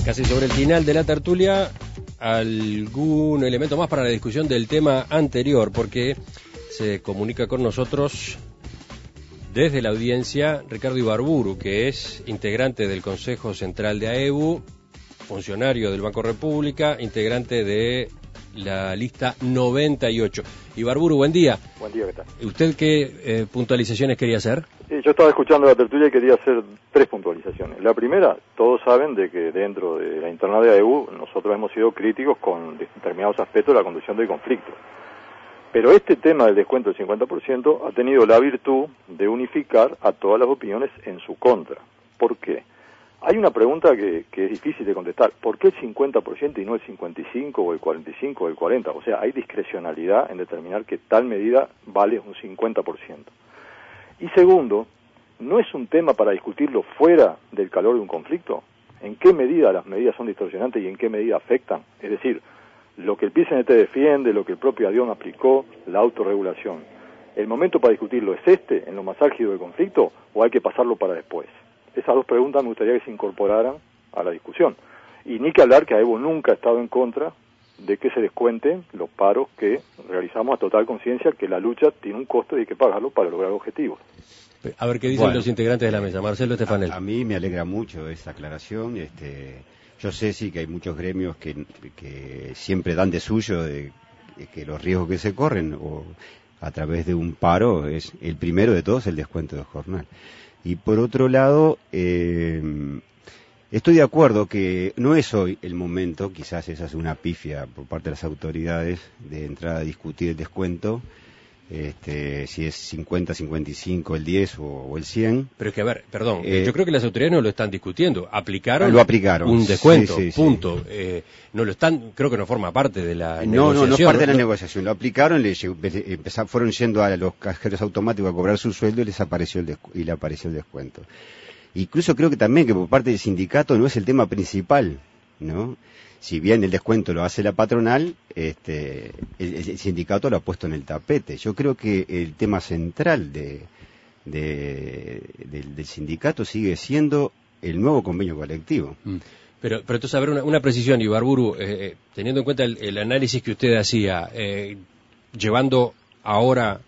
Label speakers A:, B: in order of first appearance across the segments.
A: Casi sobre el final de la tertulia, algún elemento más para la discusión del tema anterior, porque se comunica con nosotros desde la audiencia Ricardo Ibarburu, que es integrante del Consejo Central de AEBU, funcionario del Banco República, integrante de la lista 98. Ibarburu, buen día.
B: Buen día, ¿qué tal?
A: ¿Usted qué puntualizaciones quería hacer?
B: Yo estaba escuchando la tertulia y quería hacer 3 puntualizaciones. La primera, todos saben de que dentro de la interna de AEBU nosotros hemos sido críticos con determinados aspectos de la conducción del conflicto. Pero este tema del descuento del 50% ha tenido la virtud de unificar a todas las opiniones en su contra. ¿Por qué? Hay una pregunta que es difícil de contestar. ¿Por qué el 50% y no el 55% o el 45% o el 40%? O sea, hay discrecionalidad en determinar que tal medida vale un 50%. Y segundo, ¿no es un tema para discutirlo fuera del calor de un conflicto? ¿En qué medida las medidas son distorsionantes y en qué medida afectan? Es decir, lo que el PCNT defiende, lo que el propio ADION aplicó, la autorregulación. ¿El momento para discutirlo es en lo más álgido del conflicto, o hay que pasarlo para después? Esas 2 preguntas me gustaría que se incorporaran a la discusión. Y ni que hablar que AEBU nunca ha estado en contra de que se descuenten los paros que realizamos a total conciencia que la lucha tiene un costo y hay que pagarlo para lograr objetivos.
A: A ver qué dicen los integrantes de la mesa. Marcelo Estefanel.
C: A mí me alegra mucho esta aclaración. Yo sé sí que hay muchos gremios que siempre dan de suyo de que los riesgos que se corren o a través de un paro es el primero de todos el descuento de jornal. Y por otro lado, estoy de acuerdo que no es hoy el momento, quizás esa es una pifia por parte de las autoridades, de entrar a discutir el descuento, si es 50, 55, el 10 o el 100.
A: Pero es que, a ver, perdón, yo creo que las autoridades no lo están discutiendo.
C: Lo aplicaron.
A: Un descuento,
C: sí,
A: punto. Sí. No lo están, creo que no forma parte de la
C: negociación. No es parte de la
A: ¿no?
C: negociación. Lo aplicaron, fueron yendo a los cajeros automáticos a cobrar su sueldo y le apareció el descuento. Incluso creo que también que por parte del sindicato no es el tema principal, ¿no? Si bien el descuento lo hace la patronal, el sindicato lo ha puesto en el tapete. Yo creo que el tema central del sindicato sigue siendo el nuevo convenio colectivo.
A: Pero entonces, a ver, una precisión, Ibarburu, teniendo en cuenta el análisis que usted hacía, llevando ahora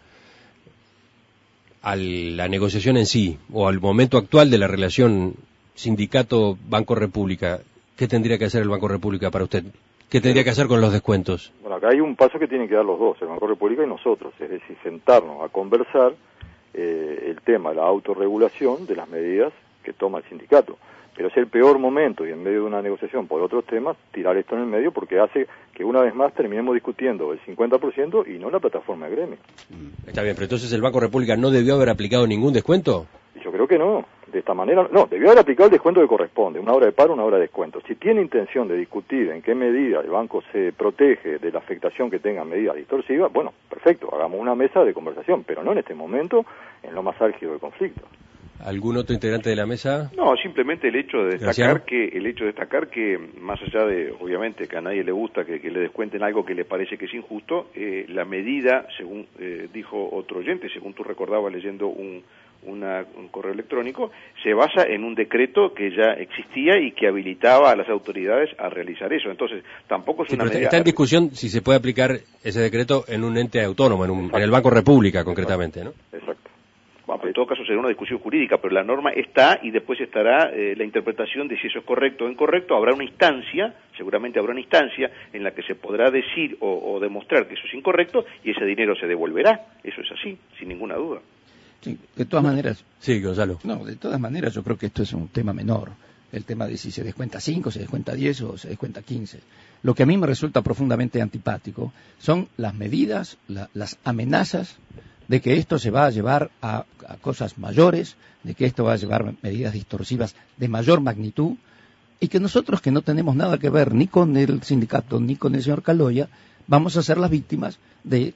A: a la negociación en sí, o al momento actual de la relación sindicato-Banco República, ¿qué tendría que hacer el Banco República para usted? ¿Qué tendría que hacer con los descuentos?
B: Bueno, acá hay un paso que tienen que dar los dos, el Banco República y nosotros, es decir, sentarnos a conversar el tema, la autorregulación de las medidas que toma el sindicato. Pero es el peor momento, y en medio de una negociación por otros temas, tirar esto en el medio porque hace que una vez más terminemos discutiendo el 50% y no la plataforma de gremio.
A: Está bien, pero entonces el Banco República no debió haber aplicado ningún descuento.
B: Yo creo que no, de esta manera, no, debió haber aplicado el descuento que corresponde, una hora de paro, una hora de descuento. Si tiene intención de discutir en qué medida el banco se protege de la afectación que tengan medidas distorsivas, bueno, perfecto, hagamos una mesa de conversación, pero no en este momento, en lo más álgido del conflicto.
A: ¿Algún otro integrante de la mesa?
D: No, simplemente el hecho de destacar que más allá de, obviamente, que a nadie le gusta que le descuenten algo que le parece que es injusto, la medida, según dijo otro oyente, según tú recordabas leyendo un correo electrónico, se basa en un decreto que ya existía y que habilitaba a las autoridades a realizar eso. Entonces, tampoco es una medida...
A: Está en discusión si se puede aplicar ese decreto en un ente autónomo, en el Banco República, concretamente, ¿no?
B: Exacto.
D: Bueno, en todo caso será una discusión jurídica, pero la norma está y después estará la interpretación de si eso es correcto o incorrecto. Habrá una instancia, seguramente habrá una instancia en la que se podrá decir o demostrar que eso es incorrecto y ese dinero se devolverá. Eso es así, sin ninguna duda.
E: Sí, de todas maneras.
A: Sí, Gonzalo.
E: No, de todas maneras yo creo que esto es un tema menor. El tema de si se descuenta 5, se descuenta 10 o se descuenta 15. Lo que a mí me resulta profundamente antipático son las medidas, las amenazas de que esto se va a llevar a cosas mayores, de que esto va a llevar medidas distorsivas de mayor magnitud, y que nosotros, que no tenemos nada que ver ni con el sindicato ni con el señor Caloya, vamos a ser las víctimas de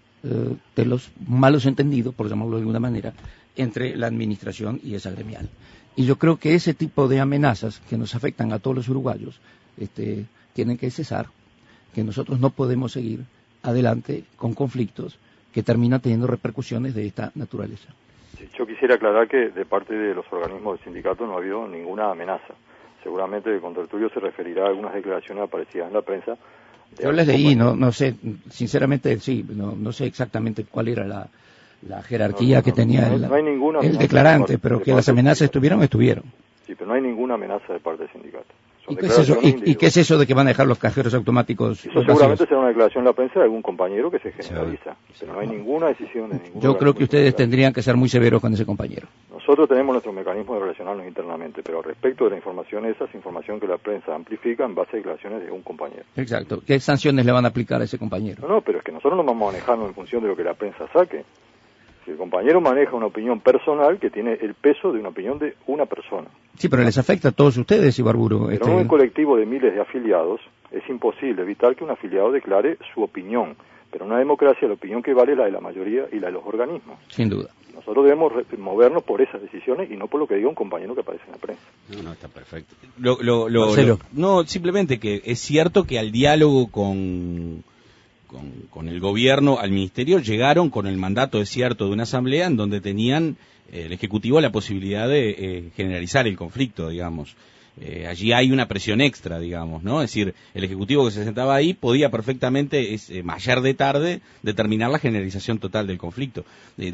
E: los malos entendidos, por llamarlo de alguna manera, entre la administración y esa gremial. Y yo creo que ese tipo de amenazas que nos afectan a todos los uruguayos tienen que cesar, que nosotros no podemos seguir adelante con conflictos que terminan teniendo repercusiones de esta naturaleza.
B: Yo quisiera aclarar que de parte de los organismos del sindicato no ha habido ninguna amenaza. seguramente el contertulio se referirá a algunas declaraciones aparecidas en la prensa.
E: Yo les leí, no sé, sinceramente sí, no sé exactamente cuál era la jerarquía que tenía el declarante, pero que las amenazas estuvieron.
B: Sí, pero no hay ninguna amenaza de parte del sindicato.
E: ¿Y qué es eso de que van a dejar los cajeros automáticos?
B: Eso seguramente será una declaración en la prensa de algún compañero que se generaliza, pero no hay ninguna decisión de ningún.
E: Yo creo que ustedes tendrían que ser muy severos con ese compañero.
B: Nosotros tenemos nuestro mecanismo de relacionarnos internamente, pero respecto de la información esa es información que la prensa amplifica en base a declaraciones de un compañero.
E: Exacto. ¿Qué sanciones le van a aplicar a ese compañero?
B: No, pero es que nosotros no vamos a manejarnos en función de lo que la prensa saque. Si el compañero maneja una opinión personal que tiene el peso de una opinión de una persona.
E: Sí, pero les afecta a todos ustedes, Ibarburu.
B: Pero en un colectivo de miles de afiliados es imposible evitar que un afiliado declare su opinión. Pero en una democracia la opinión que vale es la de la mayoría y la de los organismos.
E: Sin duda.
B: Nosotros debemos movernos por esas decisiones y no por lo que diga un compañero que aparece en la prensa.
C: No, está perfecto.
F: No, simplemente que es cierto que al diálogo con el gobierno, al ministerio, llegaron con el mandato desierto de una asamblea en donde tenían el Ejecutivo la posibilidad de generalizar el conflicto, digamos. Allí hay una presión extra, digamos, ¿no? Es decir, el Ejecutivo que se sentaba ahí podía perfectamente, ayer de tarde, determinar la generalización total del conflicto.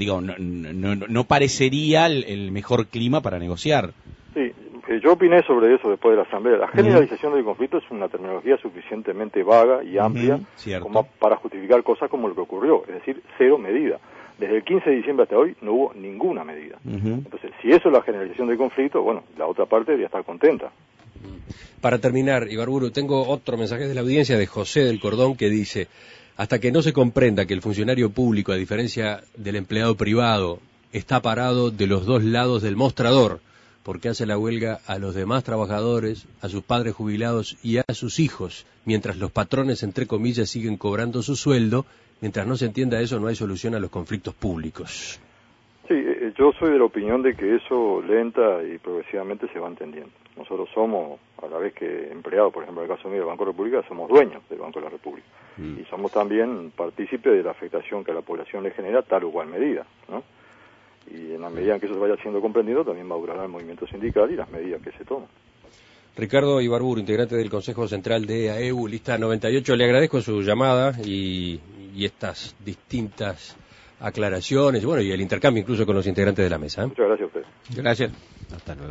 F: No parecería el mejor clima para negociar.
B: Sí, yo opiné sobre eso después de la asamblea. La generalización del conflicto es una terminología suficientemente vaga y amplia como para justificar cosas como lo que ocurrió, es decir, cero medida. Desde el 15 de diciembre hasta hoy no hubo ninguna medida. Entonces, si eso es la generalización del conflicto, bueno, la otra parte debería estar contenta.
A: Para terminar, Ibarburu, tengo otro mensaje de la audiencia de José del Cordón que dice: hasta que no se comprenda que el funcionario público, a diferencia del empleado privado, está parado de los dos lados del mostrador, porque hace la huelga a los demás trabajadores, a sus padres jubilados y a sus hijos, mientras los patrones, entre comillas, siguen cobrando su sueldo. Mientras no se entienda eso, no hay solución a los conflictos públicos.
B: Sí, yo soy de la opinión de que eso lenta y progresivamente se va entendiendo. Nosotros somos, a la vez que empleados, por ejemplo, en el caso mío del Banco de la República, somos dueños del Banco de la República. Y somos también partícipes de la afectación que a la población le genera tal o cual medida, ¿no? Y en la medida en que eso vaya siendo comprendido, también madurará el movimiento sindical y las medidas que se toman.
A: Ricardo Ibarburu, integrante del Consejo Central de AEU, lista 98, le agradezco su llamada y estas distintas aclaraciones, bueno, y el intercambio incluso con los integrantes de la mesa.
B: Muchas gracias a ustedes.
E: Gracias.
C: Hasta luego.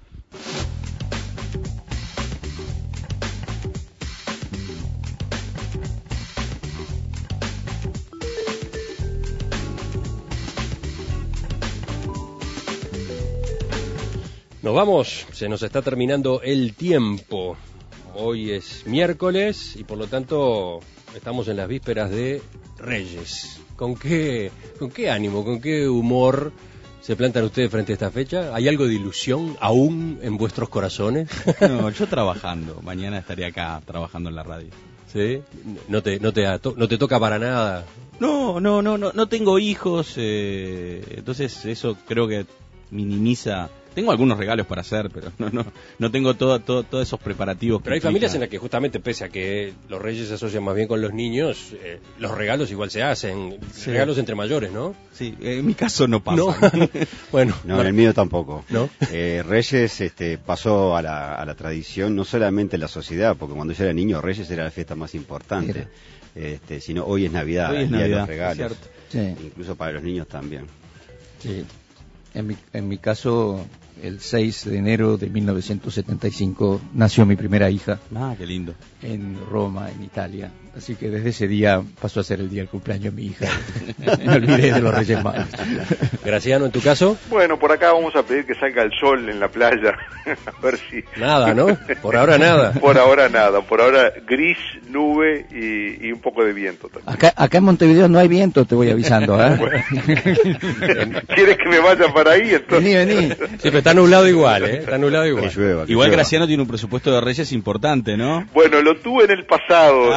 A: Nos vamos, se nos está terminando el tiempo. Hoy es miércoles y por lo tanto estamos en las vísperas de Reyes. ¿Con qué ánimo, con qué humor se plantan ustedes frente a esta fecha? ¿Hay algo de ilusión aún en vuestros corazones?
F: No, yo trabajando. Mañana estaré acá trabajando en la radio.
A: ¿Sí? ¿No te toca para nada?
F: No tengo hijos, entonces eso creo que minimiza. Tengo algunos regalos para hacer, pero no tengo todos esos preparativos.
A: Pero hay familias en las que justamente, pese a que los reyes se asocian más bien con los niños, los regalos igual se hacen, sí. Regalos entre mayores, ¿no?
F: Sí, en mi caso no pasa.
A: ¿No? Bueno,
C: no, en el mío tampoco.
A: ¿No?
C: Reyes pasó a la tradición, no solamente en la sociedad, porque cuando yo era niño, Reyes era la fiesta más importante, sino hoy es Navidad,
F: hoy es
C: Día
F: Navidad,
C: de los regalos,
E: sí.
C: Incluso para los niños también.
E: Sí. En mi caso, el 6 de enero de 1975 nació mi primera hija.
F: Ah, qué lindo.
E: En Roma, en Italia. Así que desde ese día pasó a ser el día del cumpleaños de mi hija. Me olvidé de los Reyes Magos.
A: Graciano, ¿en tu caso?
D: Bueno, por acá vamos a pedir que salga el sol en la playa. A ver si...
A: Nada, ¿no? Por ahora nada.
D: Por ahora nada. Por ahora gris, nube y un poco de viento también.
E: Acá en Montevideo no hay viento, te voy avisando, ¿eh?
D: Bueno. ¿Quieres que me vaya para ahí? Entonces?
E: Vení.
A: Sí, pero está nublado igual, ¿eh? Está nublado igual.
C: Que llueva.
F: Igual Graciano tiene un presupuesto de Reyes importante, ¿no?
D: Bueno, lo tuve en el pasado.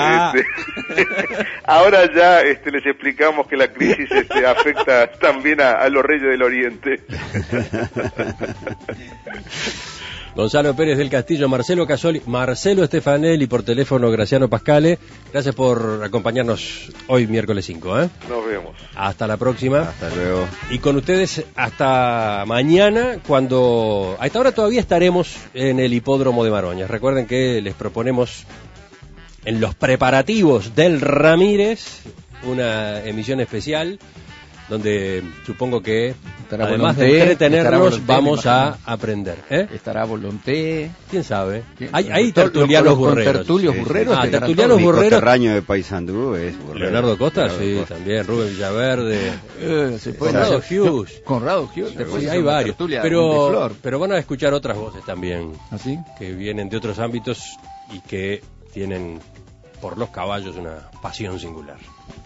D: Ahora ya les explicamos que la crisis afecta también a los reyes del Oriente.
A: Gonzalo Pérez del Castillo, Marcelo Casoli, Marcelo Stefanelli por teléfono, Graciano Pascale. Gracias por acompañarnos hoy miércoles 5.
D: Nos vemos.
A: Hasta la próxima.
C: Hasta luego.
A: Y con ustedes hasta mañana, cuando a esta hora todavía estaremos en el hipódromo de Maroñas. Recuerden que les proponemos en los preparativos del Ramírez una emisión especial donde supongo que
E: estará
A: además
E: Volonté,
A: de entretenernos
E: Volonté,
A: vamos a aprender.
E: Estará Volonté.
A: ¿Quién sabe? Hay tertulianos burreros.
E: Tertulios burreros.
A: Tertulianos burreros.
C: Terraño de Paysandú es burrero.
A: Leonardo Costa,
C: Leonardo Costa.
A: también. Rubén Villaverde.
E: Conrado
A: Hughes.
E: Conrado Hughes.
A: Sí, hay varios. Pero van a escuchar otras voces también.
E: ¿Así?
A: Que vienen de otros ámbitos y que tienen por los caballos una pasión singular.